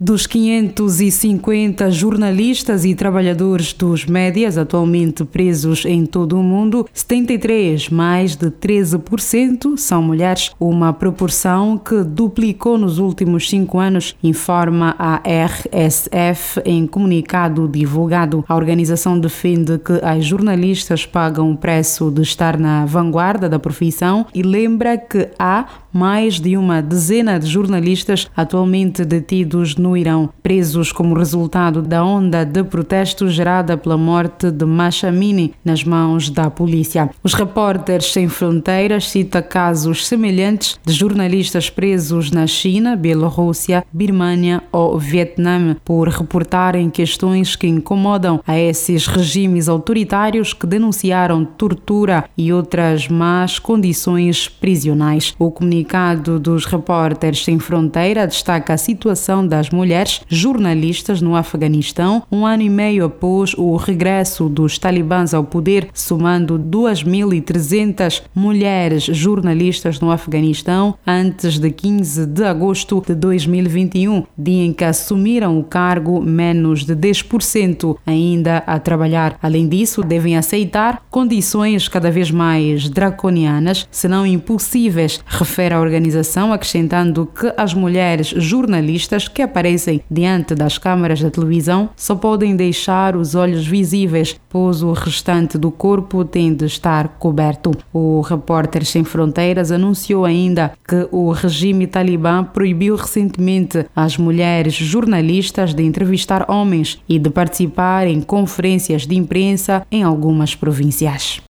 Dos 550 jornalistas e trabalhadores dos médias atualmente presos em todo o mundo, 73, mais de 13%, são mulheres, uma proporção que duplicou nos últimos 5 anos, informa a RSF em comunicado divulgado. A organização defende que as jornalistas pagam o preço de estar na vanguarda da profissão e lembra que há mais de uma dezena de jornalistas atualmente detidos no Irão, presos como resultado da onda de protestos gerada pela morte de Mahsa Amini nas mãos da polícia. Os Repórteres Sem Fronteiras cita casos semelhantes de jornalistas presos na China, Bielorrússia, Birmânia ou Vietnã por reportarem questões que incomodam a esses regimes autoritários que denunciaram tortura e outras más condições prisionais. O comunicado dos Repórteres Sem Fronteira destaca a situação das mulheres jornalistas no Afeganistão, 1 ano e meio após o regresso dos talibãs ao poder, somando 2.300 mulheres jornalistas no Afeganistão antes de 15 de agosto de 2021, dia em que assumiram o cargo menos de 10% ainda a trabalhar. Além disso, devem aceitar condições cada vez mais draconianas, se não impossíveis, refere a organização, acrescentando que as mulheres jornalistas que aparecem diante das câmaras da televisão só podem deixar os olhos visíveis, pois o restante do corpo tem de estar coberto. O Repórteres Sem Fronteiras anunciou ainda que o regime talibã proibiu recentemente às mulheres jornalistas de entrevistar homens e de participar em conferências de imprensa em algumas províncias.